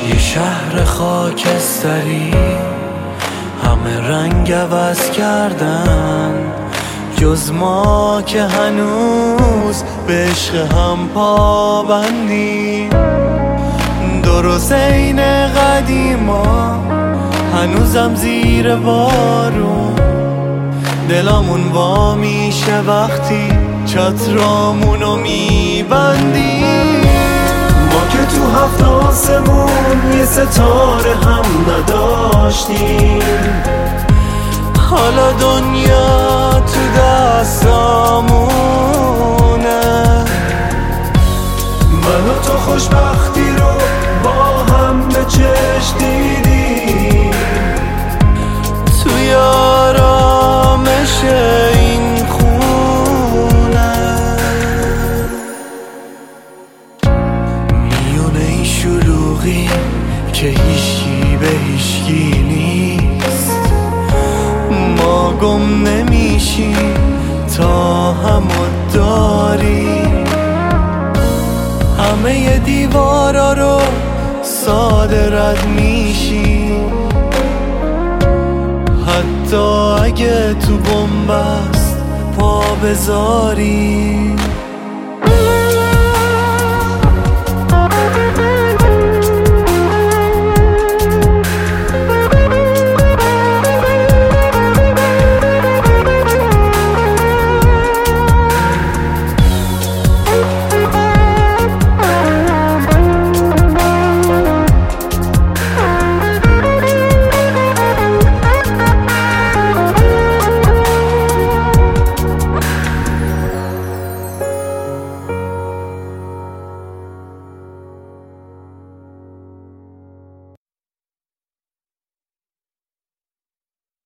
یه شهر خاکستری همه رنگ عوض کردن، جز ما که هنوز به عشق هم پابندیم. درست این قدیما هنوزم زیر بارون، دلامون وا میشه وقتی چترامونو میبندیم. ما که تو هفت آسمون یه ستاره هم نداشتیم، حالا دنیا تو دستامونه. من و تو خوشبختی رو با هم به چشم دیدیم، توی آرامش این خونه. میونه این شلوغی که هیچکی به هیچکی نیست، ما گم نمیشیم تا همو داریم. همه دیوارا رو ساده رد میشیم، حتی اگه تو بنبست پا بذاریم.